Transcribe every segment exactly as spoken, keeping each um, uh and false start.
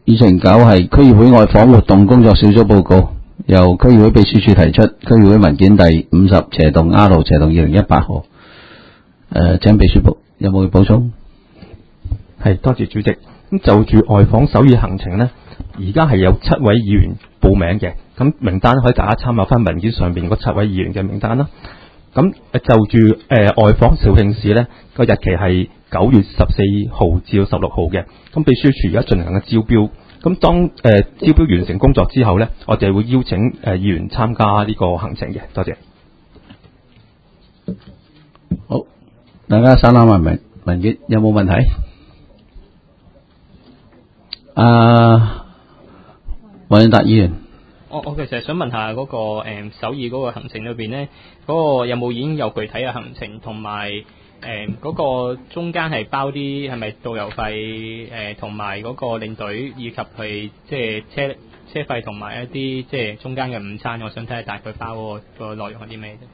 議程九係區議會外訪活動工作小組報告，由區議會秘書處提出，區議會文件第五十斜洞 R 斜洞二零一八號。誒、呃，請秘書部有冇補充？ 係，多謝主席。咁就住外訪首爾行程呢，而家係有七位議員報名嘅，咁名單可以大家參考翻文件上邊嗰七位議員嘅名單啦。咁就住誒、呃、外訪肇慶市呢個日期係九月十四號至到十六號嘅。咁秘書處而家進行嘅招標，咁當誒、呃、招標完成工作之後呢，我哋會邀請誒、呃、議員參加呢個行程嘅。多謝。 好，大家稍覽埋文文件，有冇問題？啊，黃永達議員。 我我其實想問下嗰、那個誒、嗯、首爾嗰個行程裏邊咧，嗰、那個有冇已經有具體嘅行程，同埋誒嗰個中間係包啲係咪導遊費誒，同埋嗰個領隊以及係即係車車費同埋一啲即係中間嘅午餐，我想睇下大概包嗰、那個內容係啲咩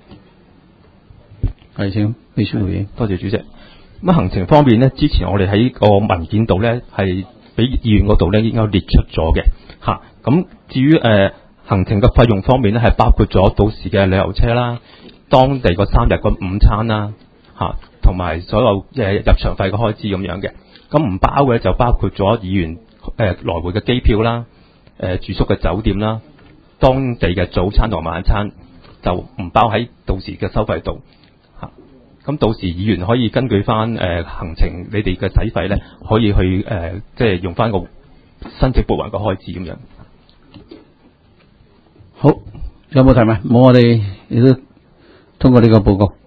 啫？ 係，請秘書回應。 多謝主席。咁行程方面咧，之前我哋喺個文件度咧係俾議員嗰度咧已經有列出咗嘅嚇。咁至於誒、呃、行程嘅費用方面咧，係包括咗到時嘅旅遊車啦、當地個三日個午餐啦嚇，同、啊、埋所有誒、呃、入場費嘅開支咁樣嘅。咁唔包嘅就包括咗議員誒、呃、來回嘅機票啦、誒、呃、住宿嘅酒店啦、當地嘅早餐同晚餐就唔包喺到時嘅收費度嚇。咁、啊、到時議員可以根據翻誒、呃、行程你哋嘅使費咧，可以去誒、呃、即係用翻個申請部門嘅開支咁樣。 好，有冇提問？冇，我哋亦都通過呢個報告。